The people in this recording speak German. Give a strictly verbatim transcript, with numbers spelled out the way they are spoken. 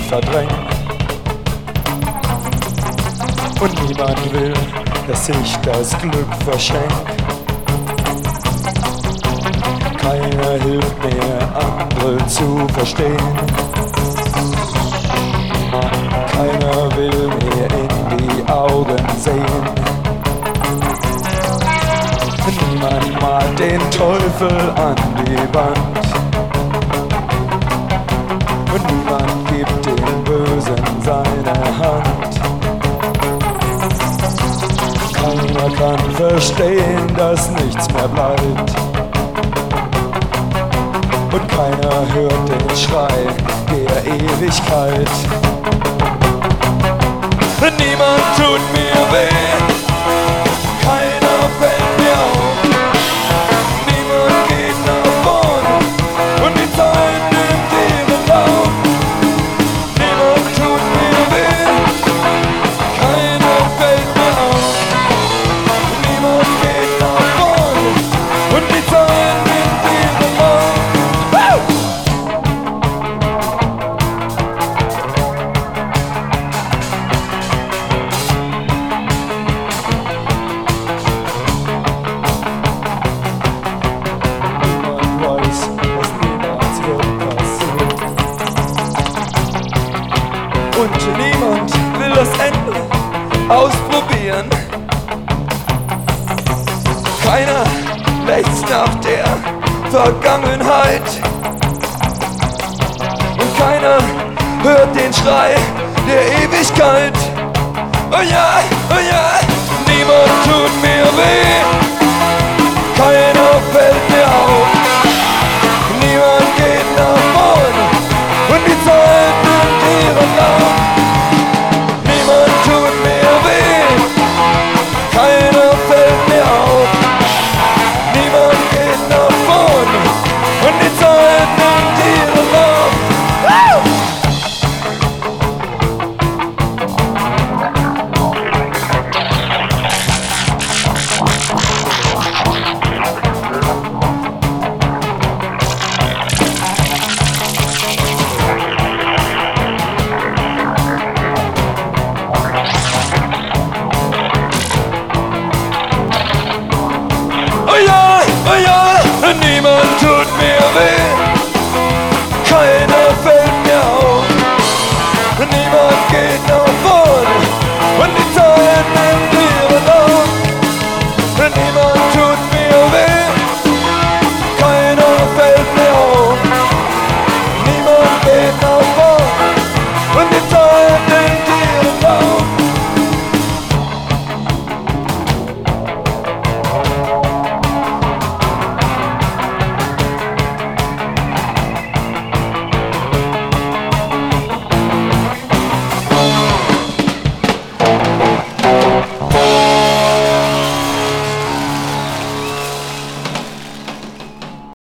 verdrängen. Und niemand will, dass ich das Glück verschenk. Keiner hilft mir, andere zu verstehen. Keiner will mir in die Augen sehen. Niemand malt den Teufel an die Wand. Und niemand gibt dem Bösen seine Hand. Keiner kann verstehen, dass nichts mehr bleibt. Und keiner hört den Schrei der Ewigkeit. Niemand tut mir weh, keiner fällt mir auf. Niemand geht nach vorn und die Zeit nimmt ihren Lauf. Niemand tut mir weh, keiner fällt mir auf. Niemand geht nach vorn und die Zeit nimmt ihren Lauf. Und niemand will das Ende ausprobieren. Keiner lechzt nach der Vergangenheit. Und keiner hört den Schrei der Ewigkeit. Oh ja!